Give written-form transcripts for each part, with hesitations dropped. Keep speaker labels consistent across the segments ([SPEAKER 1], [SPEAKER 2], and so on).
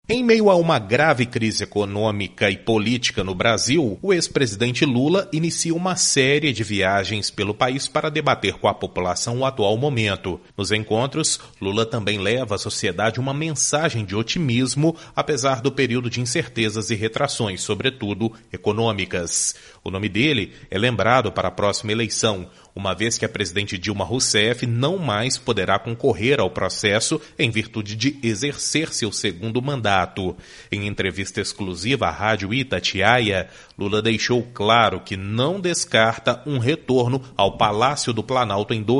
[SPEAKER 1] Em meio a uma grave crise econômica e política no Brasil, o ex-presidente Lula inicia uma série de viagens pelo país para debater com a população o atual momento. Nos encontros, Lula também leva à sociedade uma mensagem de otimismo, apesar do período de incertezas e retrações, sobretudo econômicas. O nome dele é lembrado para a próxima eleição, uma vez que a presidente Dilma Rousseff não mais poderá concorrer ao processo em virtude de exercer seu segundo mandato. Em entrevista exclusiva à Rádio Itatiaia, Lula deixou claro que não descarta um retorno ao Palácio do Planalto em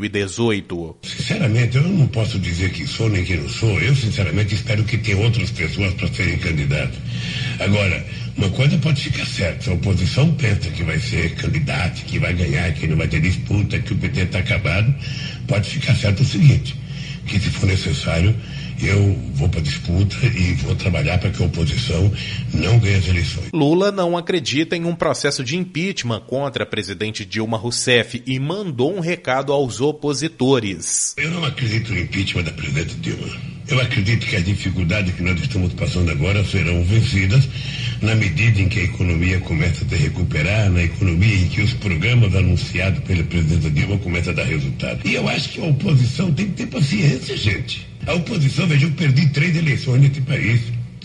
[SPEAKER 1] 2018.
[SPEAKER 2] Sinceramente, eu não posso dizer que sou nem que não sou. Eu, sinceramente, espero que tenha outras pessoas para serem candidatos. Agora, uma coisa pode ficar certa, a oposição pensa que vai ser candidato, que vai ganhar, que não vai ter disputa, que o PT está acabado. Pode ficar certo o seguinte, que se for necessário, eu vou para a disputa e vou trabalhar para que a oposição não ganhe as eleições.
[SPEAKER 1] Lula não acredita em um processo de impeachment contra a presidente Dilma Rousseff e mandou um recado aos opositores.
[SPEAKER 2] Eu não acredito no impeachment da presidente Dilma. Eu acredito que as dificuldades que nós estamos passando agora serão vencidas na medida em que a economia começa a se recuperar, na economia em que os programas anunciados pela presidente Dilma começam a dar resultado. E eu acho que a oposição tem que ter paciência, gente. A oposição, veja, eu perdi 3 eleições nesse país.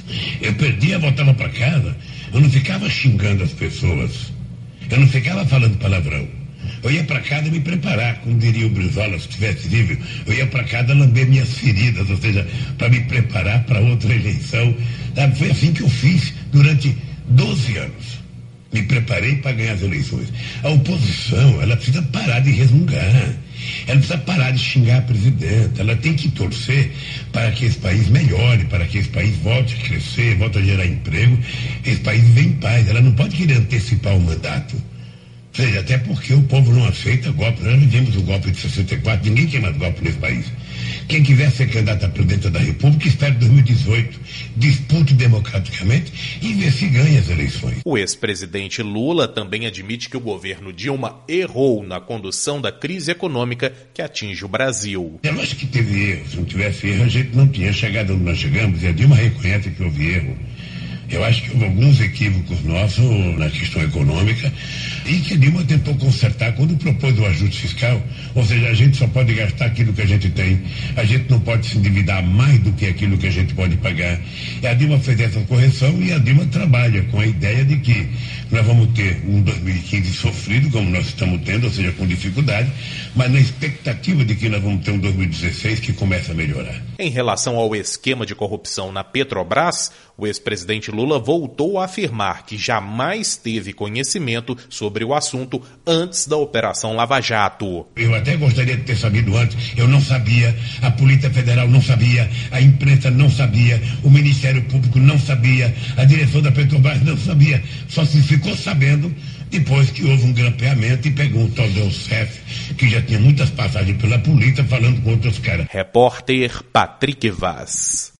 [SPEAKER 2] Eu perdia, voltava para casa, eu não ficava xingando as pessoas. Eu não ficava falando palavrão. Eu ia para casa me preparar, como diria o Brizola, se tivesse vivo. Eu ia para casa lamber minhas feridas, ou seja, para me preparar para outra eleição. Sabe? Foi assim que eu fiz durante 12 anos. Me preparei para ganhar as eleições. A oposição, ela precisa parar de resmungar. Ela precisa parar de xingar a presidenta. Ela tem que torcer para que esse país melhore, para que esse país volte a crescer, volte a gerar emprego, esse país viva em paz. Ela não pode querer antecipar o mandato. Ou seja, até porque o povo não aceita golpe. Nós vivemos o golpe de 64, ninguém quer mais golpe nesse país. Quem quiser ser candidato a presidente da República, espere 2018, dispute democraticamente e vê se ganha as eleições.
[SPEAKER 1] O ex-presidente Lula também admite que o governo Dilma errou na condução da crise econômica que atinge o Brasil.
[SPEAKER 2] Eu acho que teve erro. Se não tivesse erro, a gente não tinha chegado onde nós chegamos, e a Dilma reconhece que houve erro. Eu acho que houve alguns equívocos nossos na questão econômica e que a Dilma tentou consertar quando propôs o ajuste fiscal. Ou seja, a gente só pode gastar aquilo que a gente tem. A gente não pode se endividar mais do que aquilo que a gente pode pagar. E a Dilma fez essa correção e a Dilma trabalha com a ideia de que nós vamos ter um 2015 sofrido, como nós estamos tendo, ou seja, com dificuldade, mas na expectativa de que nós vamos ter um 2016 que começa a melhorar.
[SPEAKER 1] Em relação ao esquema de corrupção na Petrobras, o ex-presidente Lula voltou a afirmar que jamais teve conhecimento sobre o assunto antes da Operação Lava Jato.
[SPEAKER 2] Eu até gostaria de ter sabido antes. Eu não sabia, a Polícia Federal não sabia, a imprensa não sabia, o Ministério Público não sabia, a direção da Petrobras não sabia. Só se ficou sabendo depois que houve um grampeamento e pegou um tal de Rousseff, que já tinha muitas passagens pela polícia falando com outros caras.
[SPEAKER 1] Repórter Patrick Vaz.